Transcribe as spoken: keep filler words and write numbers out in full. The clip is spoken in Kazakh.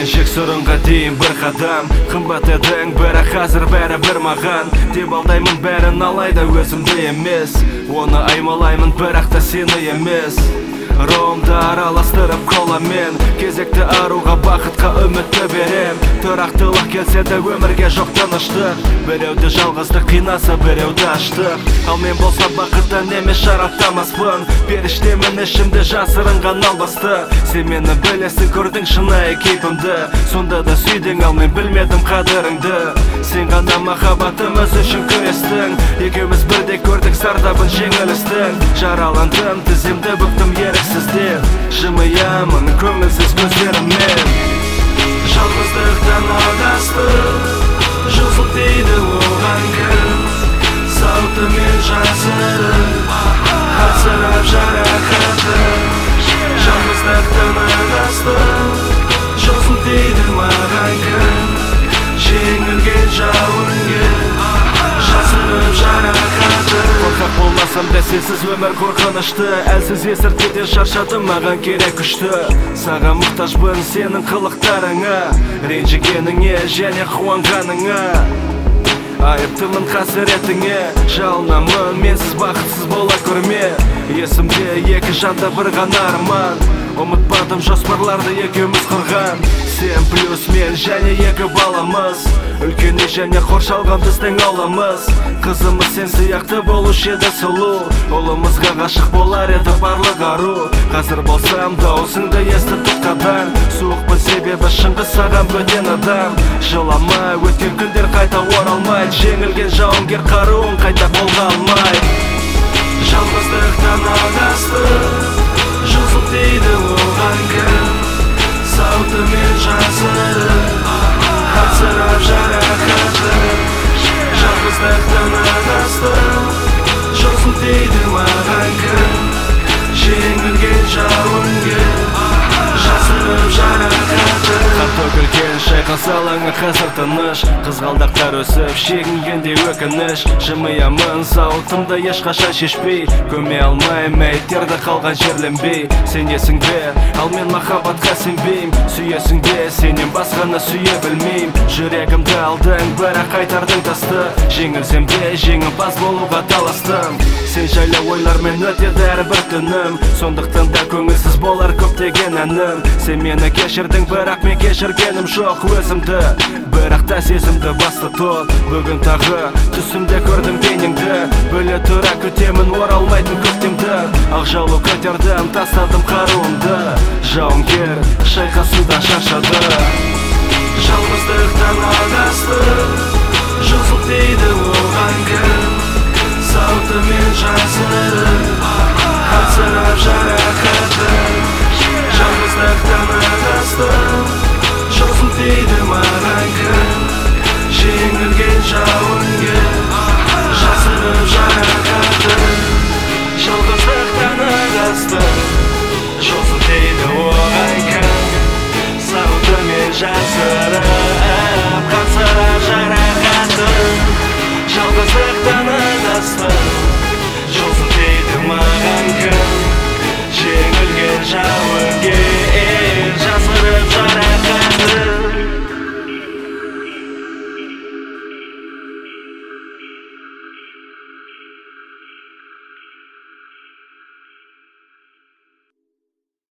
Мен жексұрынға дейін бір қадам қымбат едің, бірақ қазір бәрі бір маған. Деп алдаймын бәрін, алайда өзімді емес. Оны аймалаймын, бірақ та сені емес. Ромды араластырып коламен, кезекті аруға бақытқа үмітті берем. Тұрақтылық келсе де өмірге жоқ тыныштық. Біреуді жалғыздық қинаса, біреуді аштық. Ал мен болса бақыттан емес шараптамаспын. Періштемін ішімде жасырынған албасты. Сен мені білесің, көрдің шынайы кейпімді. Сонда да сүйдің, ал мен білмедім қадіріңді. Сен ғана махаббатымыз үшін күрестің. Екеуміз бірде көрдік зардабын, жеңілістің. Жараландым, тіземді бүктім еріксізден. Жымиямын көңілсіз көздеріммен. Жалғыздықтан адастым, жұлсып дейді оған кім. Сауыты мен жасырып, қатсырап жарақатым. Жалғыздықтан адастым, жұлсып дейді маған кім. Жеңілген жауынге жасырып жарақатым. Қорқақ болмасам да сенсіз өмір қорқынышты. Әлсіз есірткіден шаршадым, маған керек күшті. Саған мұқтажбын сенің қылықтарыңа, ренжігеніңе және қуанғаныңа. Айыптымын қасіретіңе, жалынамын, менсіз бақытсыз бола көрме. Есімде екі жанда бір ғана арман. Ұмытпадым жоспарларды екеуміз құрған. Сен плюс мен және екі баламыз. Үлкені және қоршалған біздің ауламыз. Қызымыз сен сияқты болушы еді сұлу. Ұлымызға ғашық болар еді барлық ару. Қазір болсам даусыңды естіп тұқтадан. Суықпын себебі шыңғы саған бөтен адам. Жыламай өткен күндер қайта оралмай. Жеңілген жауынгер қаруын қайта қолға алмай. Жалғыздықтан адастым, жұлсып дейді оған кім. Сауыты мен жасырып, қатсырап жарақатым. Жалғыздықтан адастым, жұлсып дейді маған кім. Жеңілген жауынгер жасырып жарақатым. Қатты күлген шайқан салаңа қазір тыныш. Қызғалдақтар өсіп шегінгенде өкініш. Жымиямын сауытымды ешқашан шешпей. Көме алмайм мәйіттерді қалған жерленбей. Сенесің бе, ал мен махаббатқа сенбейм. Сүйесің бе, сенен басқаны сүйе білмейм. Жүрегімді алдың, бірақ қайтардың тасты. Жеңілсем бе, жеңімпаз болуға таластым. Сен жайлы ойлармен өтеді әрбір түнім. Сондықтан да көңілсіз болар көптеген әнім. Сен мені кешірдің, бірақ мен кешіргенім жоқ өзімді. Бірақ та сезімді басты тот. Бүгін тағы түсімде көрдім бейнеңді. Бөле тұра күтемін оралмайтын көктемді. Ақ жаулы көтердім, тастадым қаруымды. Жауынгер шайқасудан шаршады. Жалғыздықтан